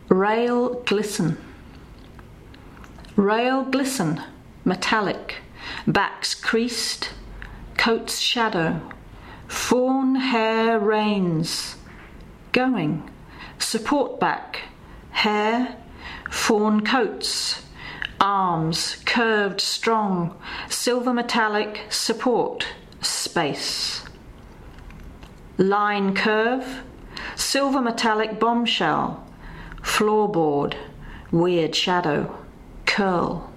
Rail glisten. Rail glisten, metallic, backs creased, coats shadow, fawn hair reins, going, support back, hair, fawn coats, arms curved strong, silver metallic, support, space. Line curve, silver metallic bombshell, floorboard, weird shadow, curl.